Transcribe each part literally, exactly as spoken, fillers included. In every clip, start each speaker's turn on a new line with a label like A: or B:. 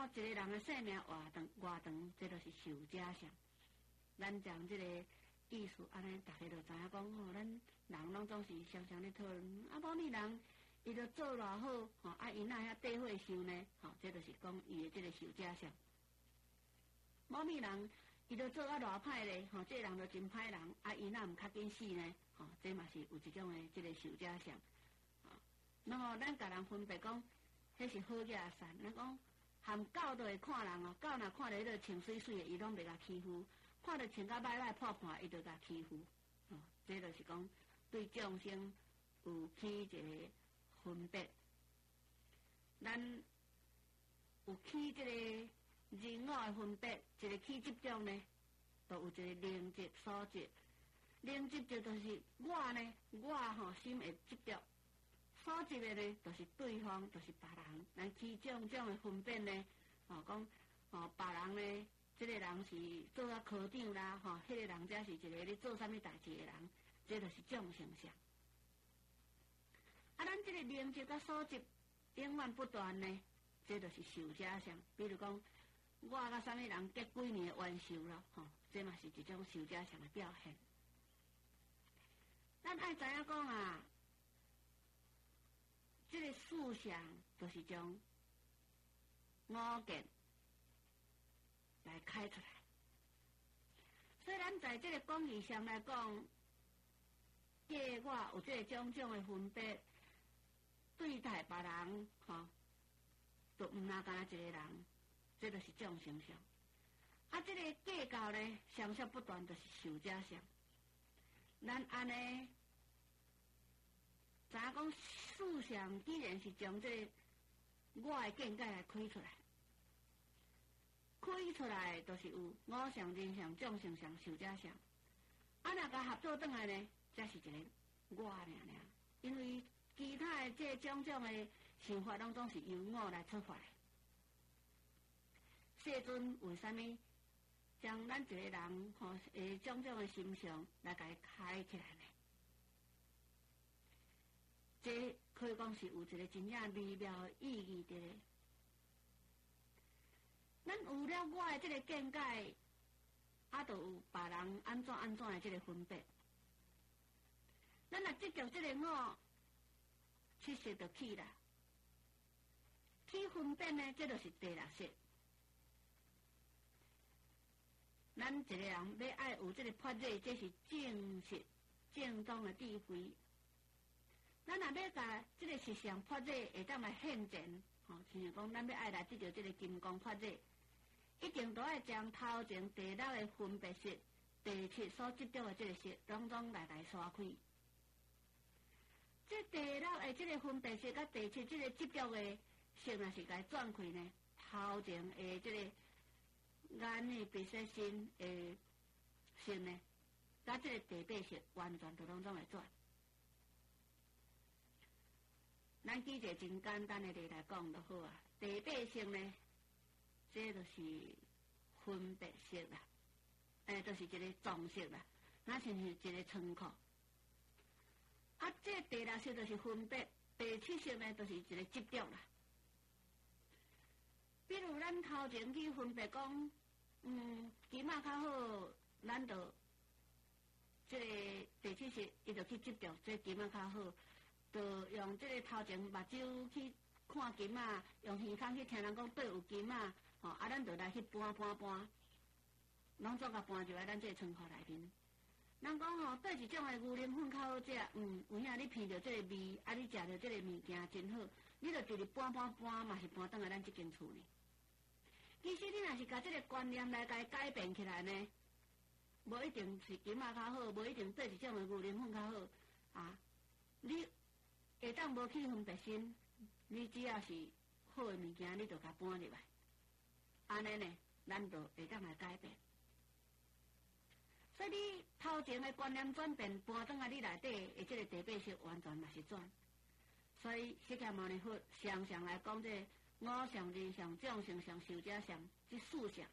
A: 哦，一个人的生命偌长偌长，这就是受者相。咱将这个意思安尼，大家就知影讲吼，咱人拢总是常常咧讨论，啊，某物人伊着做偌好，吼，啊，伊哪遐地会受呢？吼，这就是讲伊的这个受者相。某物人伊着做啊偌歹咧，吼，这个人着真歹人，啊，伊哪毋较紧死呢？吼，这嘛是有一种的这个受者相。啊，那么咱甲人分别讲，迄是好嘢善，咱讲。含狗都会看人哦，狗若看到迄个穿水水的，伊拢袂甲欺负；看到穿甲歹歹破破，伊就甲欺负。哦，这就是讲对众生有起一个分别。咱有起这个人我的分别，一个起执着呢，都有一个灵执所执。灵执着就是我呢，我吼心会执着。所执的呢，就是对方，就是别人。咱起种种的分辨呢，哦，讲哦，别人呢，这个人是做啊科长啦，吼、哦，迄、那个人才是一个咧做啥物代志的人，这就是众生相。啊，咱这个灵执甲所执永远不断呢，这就是受者相。比如讲，我甲啥物人结几年的冤仇咯，吼、哦，这嘛是一种受者相的表现。咱爱知影讲啊。这个思想就是将五见来开出来。虽然在这个讲义上来讲，假我有这个种种的分别，对待别人，吼、哦，都毋那干一个人，这就是众生相。啊，这个计较呢，相续不断，就是受者相。咱安尼。咱讲思想既然是将这个我的见解来开出来，开出来就是有我相、人相、众生相、受者相。啊，若甲合作转来呢，才是一个我尔尔。因为其他的这种种的想法当中是由我来出发的。世尊为什么将咱一个人吼诶种种的心相来甲伊开起来呢？这可以讲是有一个真正微妙的意义的。咱有了我的这个见解，啊，就有别人安怎安怎的这个分别。咱若执着这个我，其实就起啦。起分别呢，这就是第六识。咱一个人要爱有这个发热，这是正识正当的智慧。咱若要甲这个实相发热，会当来现前，吼、哦，像讲咱要爱来执着这个金刚发热，一定都要将头前第六个分别识、第七所执着的这个识，拢总来来刷开。这第六个这个分别识甲第七这个执着的识，若是该转开呢，头前的这个眼耳鼻舌身的识呢，甲这个第八识完全都拢总会转。咱举一个真简单的例来讲就好啊。第八识呢，这就是分别识啦，诶、欸，就是一个总识啦，那是一个称号。啊，这第六识就是分别，第七识呢，就是一个执着啦。比如咱头前去分别讲，嗯，金仔较好，咱就这个第七识，伊就去执着这金仔较好。就用这个头前目睭去看金仔，用耳孔去听人讲对有金仔，吼、哦，啊，咱就来去搬搬搬，拢总甲搬入来咱这个窗口内面。人讲吼，对一种的牛奶粉较好食，嗯，有影你闻到这个味，啊，你食到这个物件真好，你就直直搬搬搬嘛是搬倒来咱这间厝呢。其实你若是甲这个观念来甲改变起来呢，无一定是金仔较好，无一定对一种的牛奶粉较好啊，你。下当无去分别心，你只要是好的物件，你就甲搬入来。安尼呢，咱就会当来改变。所以你头前的观念转变，搬转来你内底的这个第八识完全嘛是转。所以释迦牟尼佛常常来讲这五相、人相、众生相、寿者相，这四相。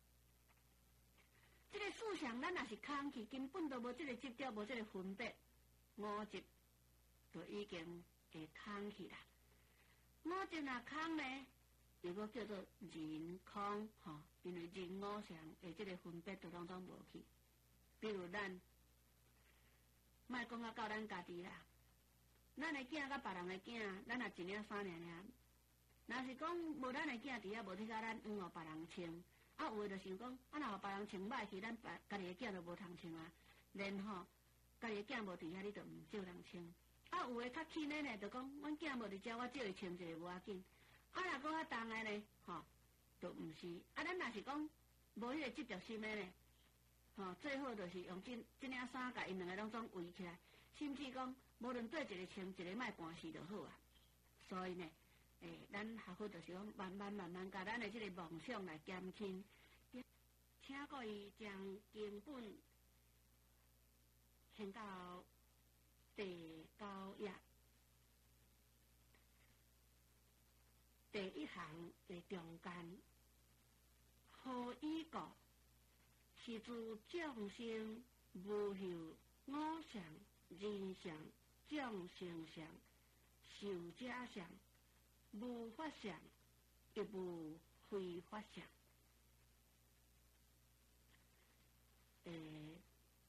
A: 这个四相，咱若是空去，根本都无这个执着，无这个分别，五执。就已经会空去啦。五执若空呢， 又搁叫做人空吼，因为人五常的即个分别都拢总无去。比如咱，莫讲啊到咱家己啦，咱的囝甲别人的囝，咱也一领衫尔尔。若是讲无咱的囝伫遐无去甲咱换互别人穿，啊有诶就想讲，啊若互别人穿歹去，咱别家己的囝就无通穿啊。然吼，家己的囝无伫遐，你就毋照人穿。啊有诶较轻诶呢，就讲阮囝无伫遮，我照伊穿一个无要紧。啊若搁较重诶呢，吼，就毋是。啊咱若是讲无迄个执着心诶呢，吼，最好就是用即即领衫甲因两个拢总围起来，甚至讲无论对一个穿，一个莫搬死就好啊。所以呢。诶，咱学佛就是讲慢慢慢慢甲咱的即个梦想来减轻，请各位将经本献到第九页第一行的中间，何以故？是自众生无有五相、人相、众生相、寿者相。无法相，亦无非法相。诶，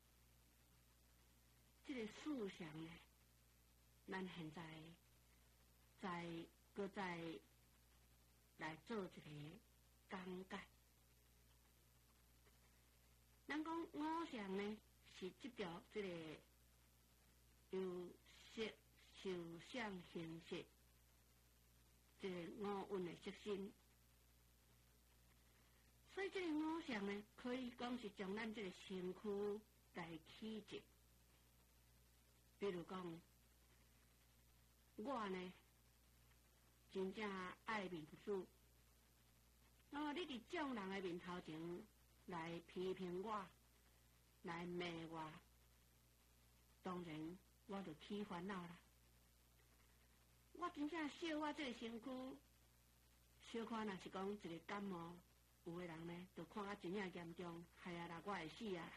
A: 这个事相呢，咱现在再搁再来做一个讲解。咱讲五相呢，是即条这个有色、受、想、行、识。这个五蕴的色心，所以这个五相呢，可以讲是将咱这个身躯来起质。比如讲，我呢，真正爱面子，那么你伫众人的面头前来批评我，来骂我，当然我就起烦恼啦。我真正小我这个身躯，小可若是讲一个感冒，有的人呢，就看啊真正严重，害啊啦，我会死啊！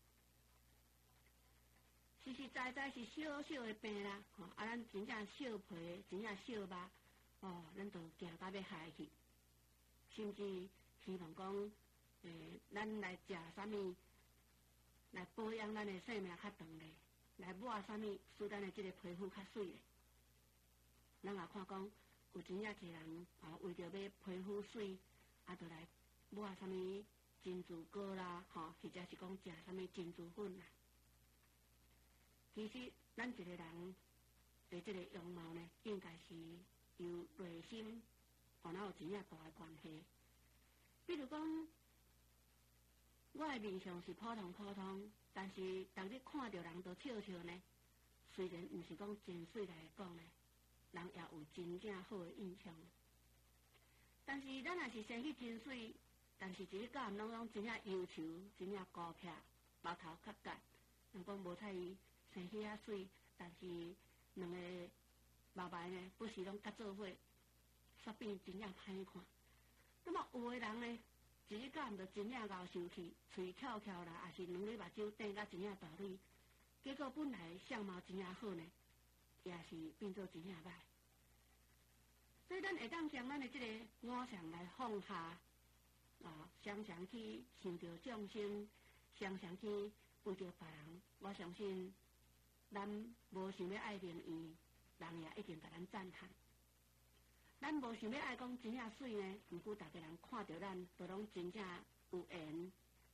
A: 实实在在是小小的病啦，吼、哦，啊，咱真正小皮，真正小肉，哦，咱就惊到要害去，甚至希望讲，诶，咱来食啥物，来保养咱的生命较长咧，来抹啥物，使咱的这个皮肤较水咧。咱也看讲，有真正一人啊，为着要皮肤水，啊，就来抹啥物珍珠膏啦，吼，或者是讲食啥物珍珠粉啦。其实，咱一个人对这个容貌呢，应该是由内心，和咱有真正大的关系。比如讲，我的面相是普通普通，但是当你看到人都笑笑呢，虽然毋是讲真水来讲呢。人也有真正好的印象，但是咱若是生去真水，但是一个教人拢讲真正忧愁，真正孤僻，毛头较夹，人讲无彩伊生去遐水，但是两个毛白呢，不时拢甲做伙，煞变真正歹看。那么有的人呢，一个教人就真正咬受气，喙翘翘啦，也是两粒目睭瞪甲真正大蕊，结果本来相貌真正好呢。也是变做真正歹，所以咱会当将咱的这个五常来放下，啊，常常去想着众生，常常去为着别人。我相信，咱无想要爱名誉，人也一定甲咱赞叹。咱无想要爱讲真正水呢，毋过大家人看到咱，都拢真正有缘。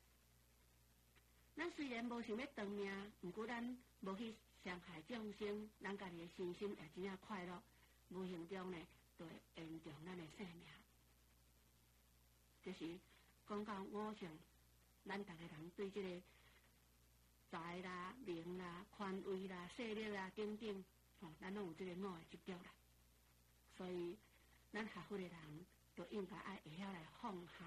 A: 咱虽然无想要长命，毋过咱无去。伤害众生，咱家己的身心也真正快乐，无形中呢，就会延长咱的生命。就是讲到五常，咱逐个人对这个财啦、名啦、权位啦、势力啦等等，吼、哦，咱拢有这个五个执着啦。所以，咱学佛的人，就应该爱会晓来放下。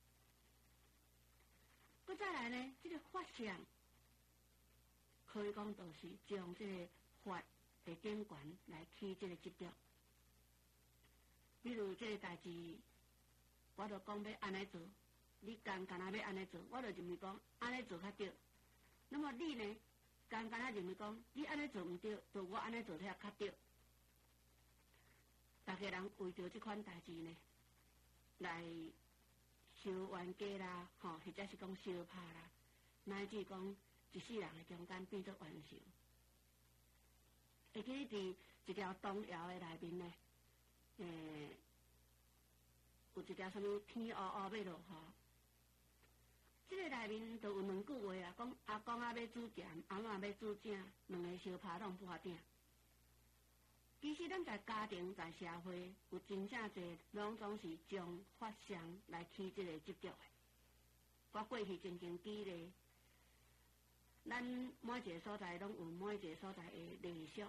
A: 搁再来呢，这个法相。可以讲，就是将这个法的根源来起这个执着。比如这个代志，我就讲要安尼做，你干干那要安尼做，我就认为讲安尼做较对。那么你呢，干干那认为讲你安尼做唔对，就我安尼做才较对。大家人为着这款代志呢， 来受冤家啦，吼，或者是讲相拍啦，乃至讲一世人的中间变作冤仇。会记伫一条童谣的内面呢，诶，有一条什么天乌乌要落雨。这个内面就有两句话啊，讲阿公啊要煮咸，阿嬷要煮正，两个相拍拢破顶。其实咱在家庭、在社会，有真正侪拢总是将法相来起这个执着的。我过去曾经举例，咱每一个所在拢有每一个所在的礼俗，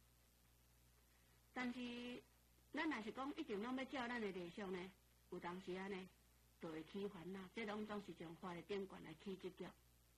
A: 但是咱若是讲一定拢要照咱的礼俗呢，有当时啊呢，就会起烦恼。这拢总是将法的典管来起执着。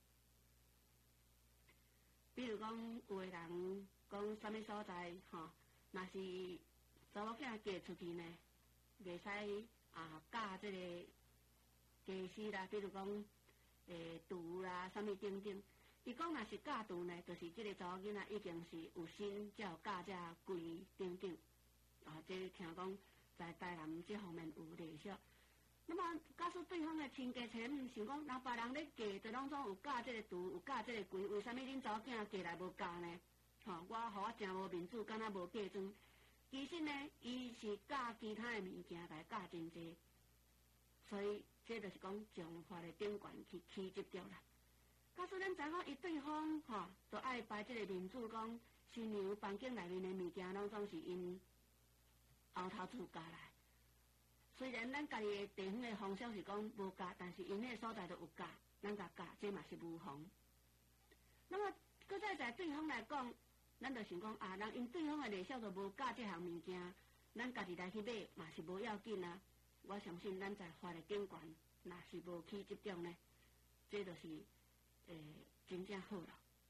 A: 比如讲，有的人讲什么所在，吼。若是查某囝嫁出去呢，袂使啊嫁即个家私啦，比如讲诶厨啦，啥物等等。伊讲若是嫁厨呢，就是即个查某囡仔已经是有心才有嫁遮贵等等。啊，这听讲在台南这方面有礼俗。那么，假使对方的亲家亲唔想讲，若别人咧嫁，就拢总有嫁即个厨，有嫁即个贵，为啥物恁查某囝嫁来无嫁呢？吼、哦，我互我真无面子，敢若无嫁妆。其实呢，伊是嫁其他的物件来嫁真济，所以这就是讲将法的典管去起执着啦。假使咱知讲伊对方吼，都、哦、爱摆这个面子，讲新娘房间内面的物件拢总是因后头厝嫁来。虽然咱家己的地方的风俗是讲无嫁，但是因迄个所在都有嫁，咱甲嫁，这嘛是无妨。那么，搁再在对方来讲。咱就想讲啊，人因对方的礼俗就无教这项物件，咱家己来去买嘛是无要紧啊。我相信咱在法的典管，若是无去执着呢，这就是诶、呃、真正好了。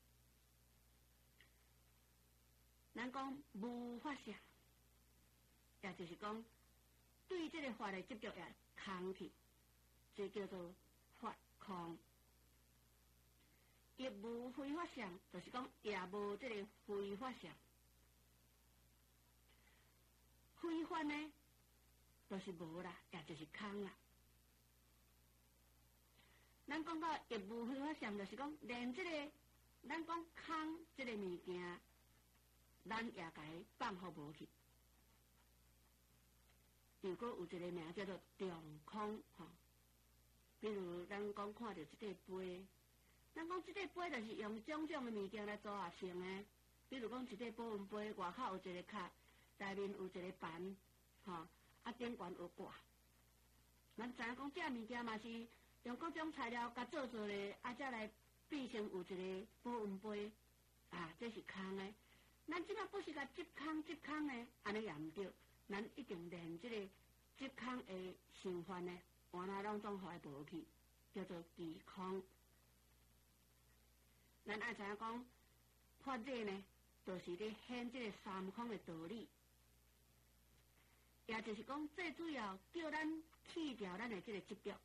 A: 咱讲无法相，也就是讲对这个法的执着也空去，这叫做法空。亦无非法相，就是讲也无这个非法相。非法呢，就是无啦，也就是空啦。咱讲到亦无非法相，就是讲连这个咱讲空这个物件，咱也甲伊放互无去。如果有一个名叫做中空吼，比如咱讲看到这个杯。咱讲即个杯就是用种种的物件来组合成的，比如讲一个保温杯，外口有一个壳，内面有一个盘，吼、哦，啊顶悬有挂。咱知影讲这物件嘛是用各种材料甲做做的，啊才来变成有一个保温杯，啊，这是空的。咱即马不是甲接空接空的，安尼也毋对，咱一定连即个接空的成分呢，原来拢总互伊无去，叫做虚空。咱爱知影讲，法理呢，就是咧显这个三空的道理，也就是讲，最主要叫咱去掉咱的这个执着。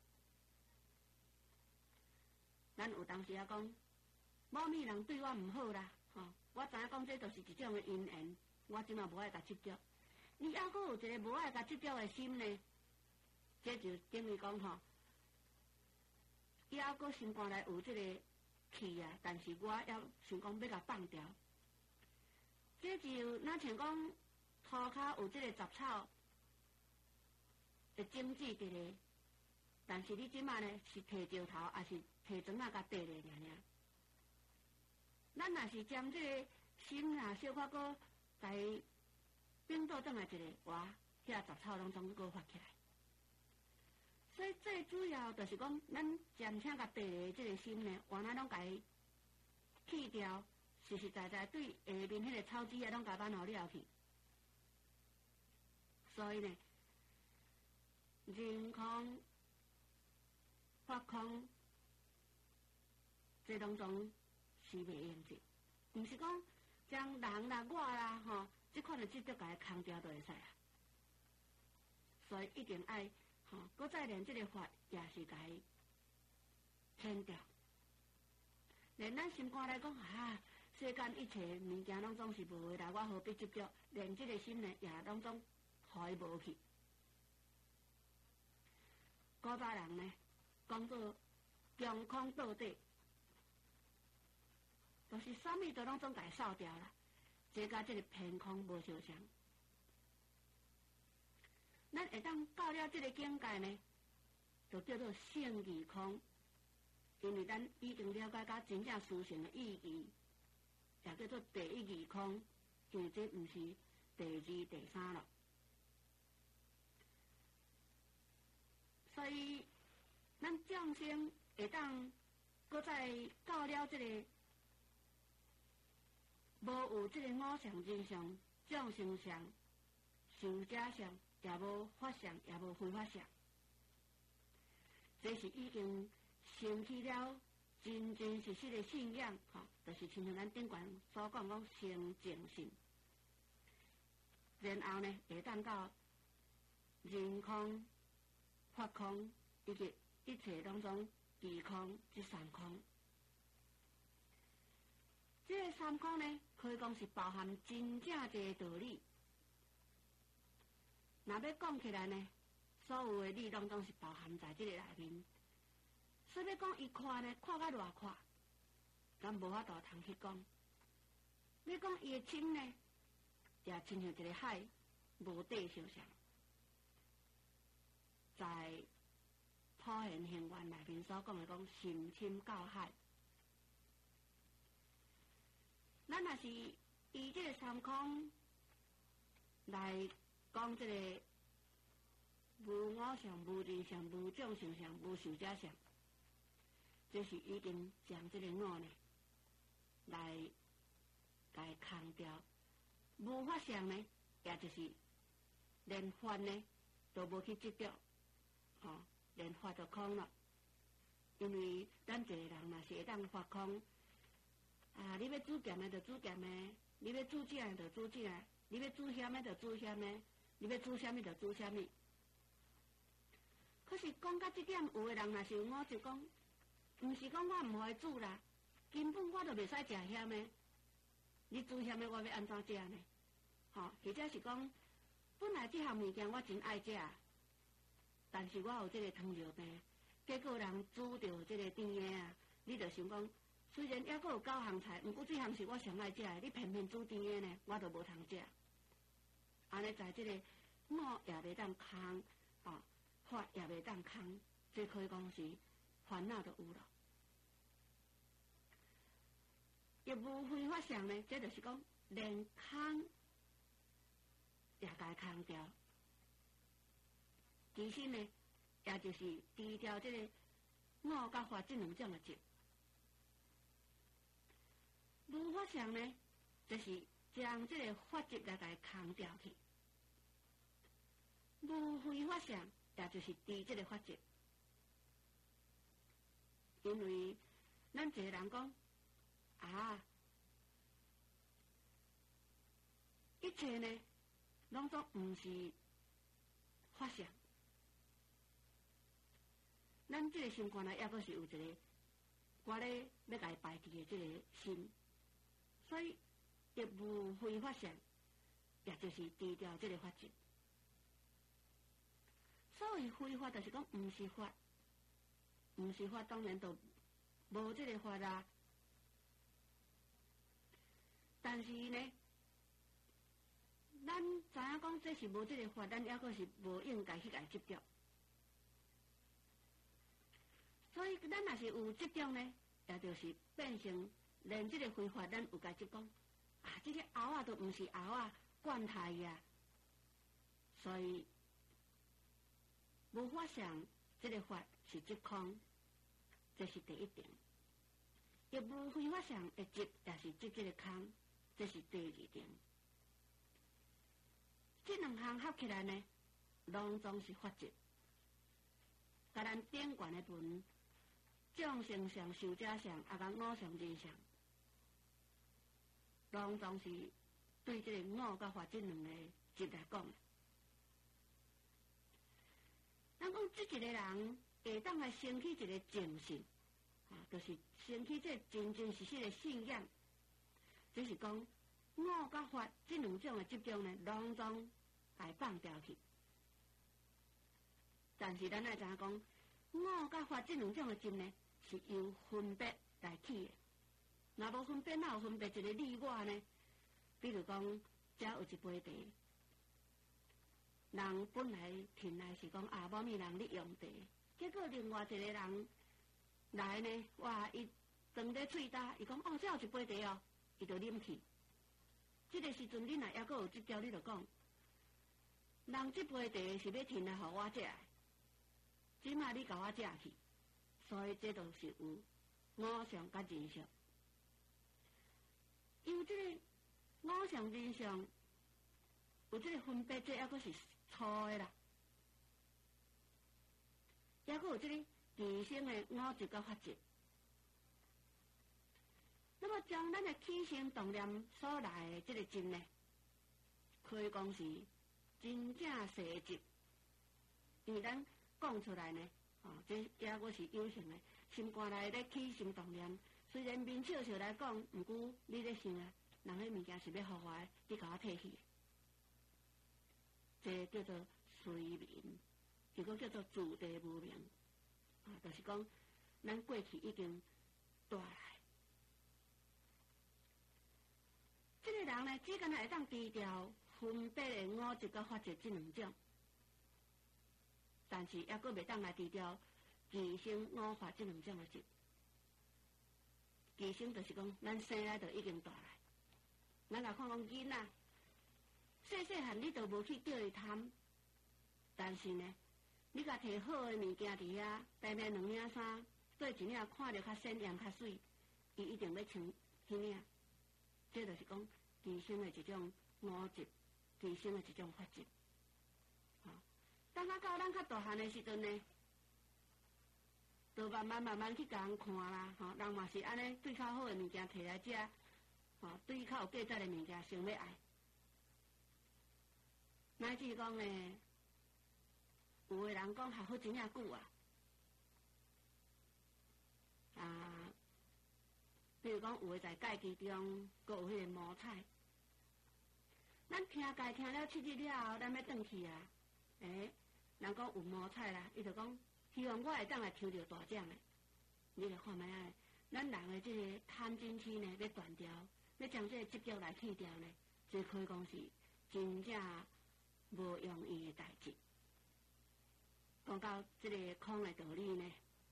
A: 咱有当时啊讲，某物人对我唔好啦，吼、哦，我知影讲这就是一种的因缘，我即嘛无爱甲执着。你还阁有一个无爱甲执着的心呢，这就等于讲吼，伊还阁心肝内有这个。去啊！但是我要想讲要甲放掉，这就那像讲涂骹有这个杂草的种子伫咧，但是你即马呢是摕石头，还是摕砖仔甲缀咧尔尔？咱若是将这个心啊小可个甲伊冰倒转来一个，哇，遐杂草拢总个发起来。所以最主要就是讲，咱暂且甲地的这个心呢，原来拢甲伊去掉，实实在在对下面迄个草籽啊，拢甲挽互了去。所以呢，人空、法空，这当中是袂用的，毋是讲将人啦、我啦，吼，即款的执着甲伊空掉就会使啊。所以一定爱。吼，搁再连这个法也是甲伊牵掉，连咱心肝来讲啊，世间一切物件拢总是无的啦，我何必执着？连这个心呢，也拢总互伊无去。 古早人呢，讲做强空倒底，就是啥物都拢总家扫掉啦，这甲这个偏空无相像。咱会当到了这个境界呢，就叫做圣义空，因为咱已经了解到真正思想的意义，也叫做第一义空，因为这毋是第二、第三了。所以，咱众生会当搁再到了这个无有这个五相真相、众生相、受者相，也无法相，也无非法相，这是已经升起了真真实实的信仰，吼、哦，就是亲像咱顶悬所讲讲生净信。然后呢，会当到人空、法空以及一切当中义空这三空。这个三空呢，可以讲是包含真正一个道理。若要讲起来呢，所有的理当中是包含在这个内面。所以要讲伊宽呢，宽到偌宽，咱无法度通去讲。要讲伊的深呢，也亲像一个海，无底相像。在普贤行愿内面所讲的讲深深到海，咱若是以这个三空来讲，这个无我相、无人相、无众生相、无受者相，就是已经将这个我呢来来空掉。无法相呢，也就是连法呢都无去执着。哦，连法都空了，因为咱一个人若是会当发空，啊，你要煮咸的就煮咸的，你要煮正的就煮正的，你要煮咸的就煮咸的，你要煮啥物就煮啥物。可是讲到这点，有的人若是有我就讲，毋是讲我毋会煮啦，根本我都袂使食咸的，你煮咸的我要安怎食呢？吼、哦，或者是讲，本来这项物件我真爱食。但是我有这个糖尿病，结果人煮到这个甜的啊，你就想讲，虽然还阁有九项菜，毋过这项是我上爱食的，你偏偏煮甜的呢，我都无通食。安尼在这个我也袂当空，哦，法也袂当空，这可以讲是烦恼就有了。亦无非法相呢，这就是讲连空也该空掉。其实呢，也就是除掉这个我甲法这两种的执。无法相呢，就是将这个法执来甲空掉去。无非法相，也就是除这个法执。因为咱一个人讲啊，一切呢，拢总毋是法相。咱这个心肝内，抑阁是有一个我咧要甲伊排除的这个心，所以亦无非法相，也就是除掉这个法执。所谓非法，就是讲毋是法，毋是法，当然就无这个法啦。但是呢，咱知影讲这是无这个法，咱抑阁是无应该去甲伊执着。所以，咱若是有执着呢，也就是变成连这个非法，咱有甲执讲啊，这个熬啊都毋是熬啊，惯态呀。所以，无法相这个法是执空，这是第一点；亦无非法相的执，也是执这个空，这是第二点。这两项合起来呢，拢总是法执。甲咱顶悬的文。众生相、受者相，啊，甲我相、人相，拢总是对这个我甲法这两个执来讲。咱讲这一个人会当来升起一个正信，啊，就是升起这真真实实的信仰，就是讲我甲法这两种的执着呢，拢总来放掉去。但是咱来知影讲， 我甲法这两种的执呢，是由分别来起的。若无分别，哪有分别一个你我呢？比如讲，遮有一杯茶，人本来听来是讲啊，某物人咧用茶，结果另外一个人来呢，哇，伊放咧喙焦，伊讲哦，这有一杯茶哦，伊就啉去。这个时阵，恁若还阁有即条，你就讲，人这杯茶是要听来互我食的，即马你甲我食去，所以这都是有我相甲人相。因为这个我相人相有这个分别，这还阁是错的啦，还阁有这个自性的我执甲法执。那么将咱的起心动念所来的这个执呢，可以讲是真正实执，因为咱讲出来呢，哦，这也阁是有形的，心肝内咧起心动念。虽然面笑笑来讲，毋过你咧想啊，人迄物件是要互我的，你甲我摕去，这叫做随眠，又个叫做自地无明，啊，就是讲咱过去已经带来。这个人呢，只敢会当低调分别的我执甲法执这两种，但是还阁袂当来低调自性我法这两种的执。自性就是讲，咱生来就已经大来。咱来看讲囡仔，细细汉你都无去叫伊贪，但是呢，你甲摕好的物件伫遐，带面两领衫，做一领看着较鲜艳较水，伊一定要穿迄领。这就是讲自性的一种我执，自性的一种法执。啊，等啊到咱较大汉的时阵呢，就慢慢慢慢去甲人看啦，吼、哦，人嘛是安尼，对较好的物件摕来食，吼、哦，对较有价值的物件想要爱。乃至讲呢，有个人讲学好真正久啊，啊，比如讲有个在界机中，阁有迄个毛菜，咱听界听了七日了后，咱要转去啊，诶，人讲有毛菜啦，伊就讲。希望我会当来抽到大奖的，你来看卖啊！咱人的这个贪嗔痴呢，要断掉，要将这个执着来去掉呢，这可以讲是真正无容易的代志。讲到这个空的道理呢，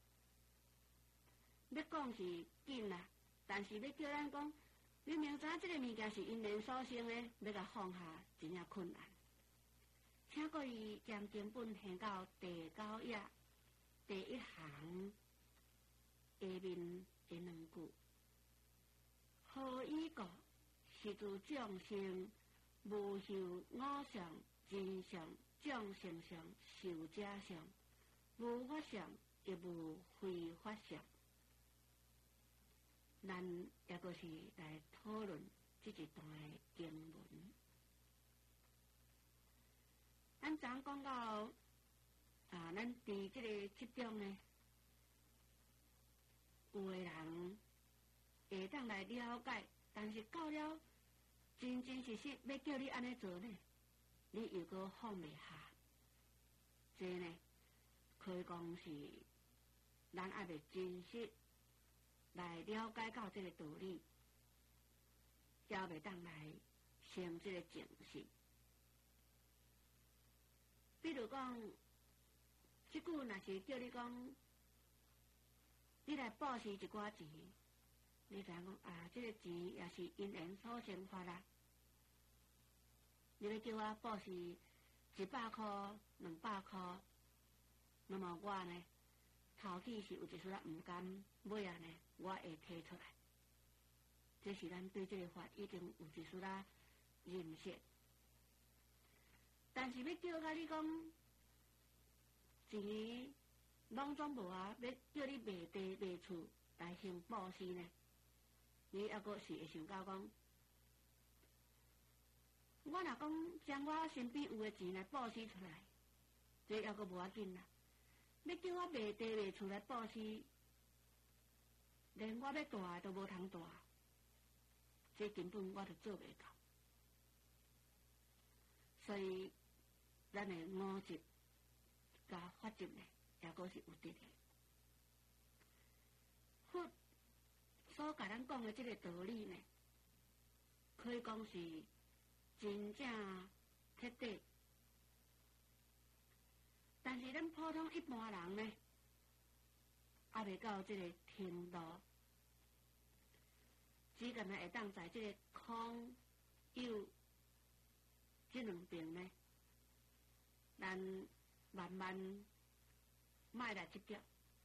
A: 要讲是紧啦，但是要叫咱讲，你明知这个物件是因缘所生的，要甲放下真正困难。请各位将经本行到第九页。第一行下面的两句，何以故？是自众生无受我相、真相、众生相、受者相，无法相，亦无非法相。咱也阁是来讨论这一段的经文。咱昨讲到。啊，咱伫这个执中呢，有的人会当来了解，但是到了真真实实要叫你安尼做呢，你又阁放袂下。这呢，可以讲是咱还未真实来了解到这个道理，也袂当来生这个正信。比如讲。即句若是叫你讲，你来布施一寡钱，你知影讲啊，这个钱也是因缘所生发啦。你要叫我布施一百块、两百块，那么我呢，头起是有一丝仔唔甘，尾啊呢，我会摕出来。这是咱对这个法已经有一丝仔认识，但是要叫甲你讲。一年拢总无啊，要叫你卖地卖厝来行布施呢？你还阁是会想到讲，我若讲将我身边有诶钱来布施出来，这还阁无要紧啦。要叫我卖地卖厝来布施，连我要大都无通大，这根本我都做袂到。所以，咱诶五执。甲法执呢，也阁是有得的。 讲的这个道理呢，可以讲是真正彻底。但是咱普通一般人呢，还未到这个程度，只干那会当在这个空有这两边呢，咱慢慢迈来这条。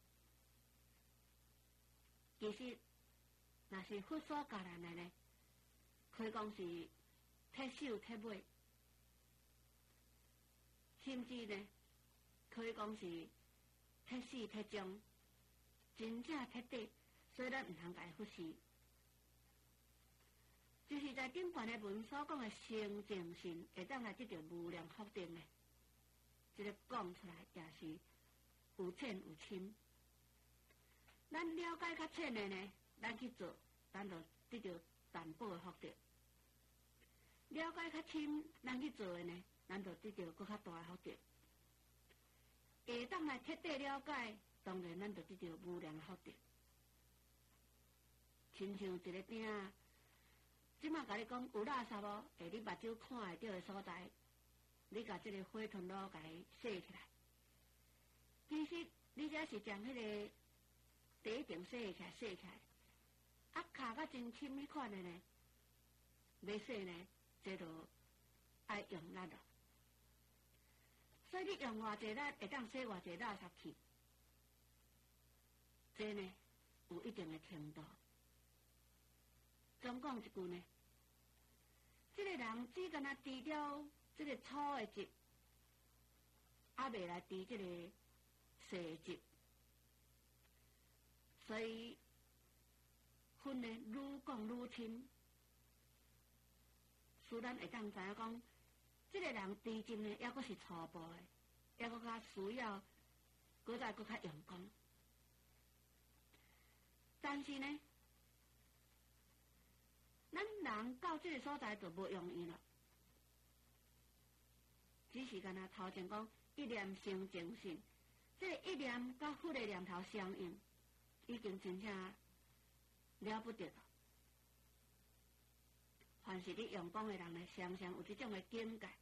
A: 其实，若是佛所教咱的呢，可以讲是铁手铁尾，甚至呢，可以讲是铁死铁终，真正彻底，所以咱毋通甲伊忽视。就是在顶悬的文所讲的清净心，会当来得到无量福德呢。这个讲出来也是有浅有深。咱了解较浅的呢，咱去做，咱就得到淡薄的福德；了解较深，咱去做的呢，咱就得到更较大的福德。会当来彻底了解，当然咱就得到无量的福德。亲像一个鼎，即马甲你讲有垃圾无？下你目睭看会到的所在，你甲即个火团炉甲伊洗起来。其实你只是将迄个第一点洗起来，洗起来，啊，卡甲真深迄款的呢，要洗呢，这就爱用力了。所以你用偌济力，会当洗偌济垃圾去，这呢有一定的程度。总讲一句呢，这个人只干那除掉这个粗的质，还未来除这个细质。所以分呢愈讲愈深，使咱会当知影讲，这个人知真呢，抑阁是初步的，抑阁较需要，搁再搁较用功。但是呢，咱人到这个所在就无容易了，只是干那头前讲一念生净性，这个一念甲佛的念头相应。已经真正了不得了。凡是你用功的人呢，常常有这种的境界。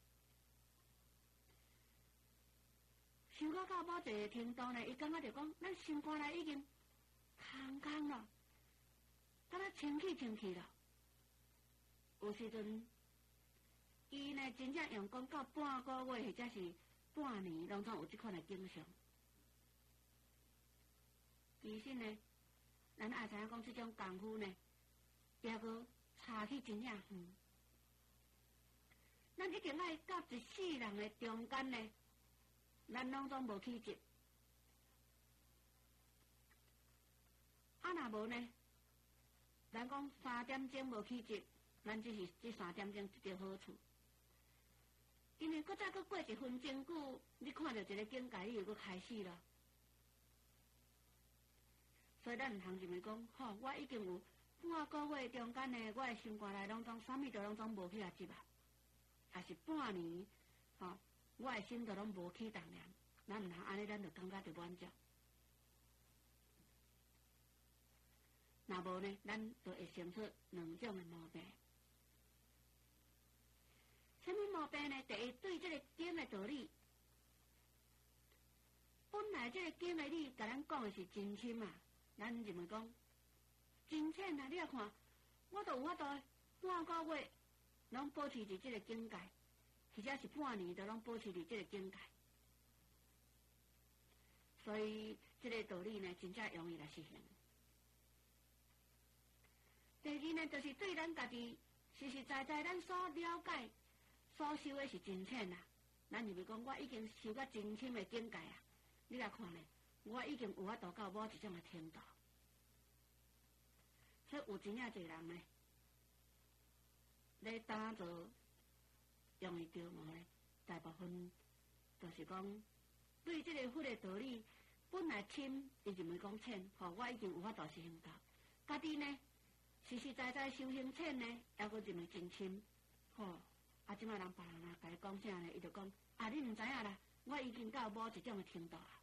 A: 修到到某一个程度呢，伊感觉着讲，咱心肝内已经空空了，敢若清气清气了。有时阵，伊呢真正用功到半个月或者是半年，拢总有这款的景象。其实呢，咱也知影讲，这种功夫呢，抑阁差去真正远。咱一定爱到一世人的中间呢，咱拢总无去接。啊，若无呢，咱讲三点钟无去接，咱只是这三点钟一条好处。因为搁再搁过一分钟久，你看到一个境界，你又搁开始了。所以咱毋通认为讲，吼、哦，我已经有半个月中间呢，我的心肝内拢总啥物都拢总无去啊接啊，还是半年，吼、哦，我的心都拢无去动念，咱毋通安尼，咱就感觉着满足。若无呢，咱就会生出两种的毛病。什么毛病呢？第一，对这个经的道理，本来这个经的理，甲咱讲的是真深啊。咱认为讲真浅啊！你来看，我都有法度半个月拢保持伫这个境界，或者是半年都拢保持伫这个境界。所以这个道理呢，真正容易来实行。第二呢，就是对咱家己实实在在咱所了解、所修的是真浅啊。咱认为讲，我已经修到真深的境界啊！你来看呢？我已经有法度到某一种的程度，所以有真正侪人呢，咧当做容易着魔呢，大部分就是讲对这个佛的道理本来深，伊认为讲浅，吼、哦，我已经有法度实行到，家己呢实实在在修行浅呢，抑阁认为真深，吼、哦，啊，即摆人别人啊，甲伊讲啥呢？伊就讲啊，你毋知影啦，我已经到某一种的程度啊。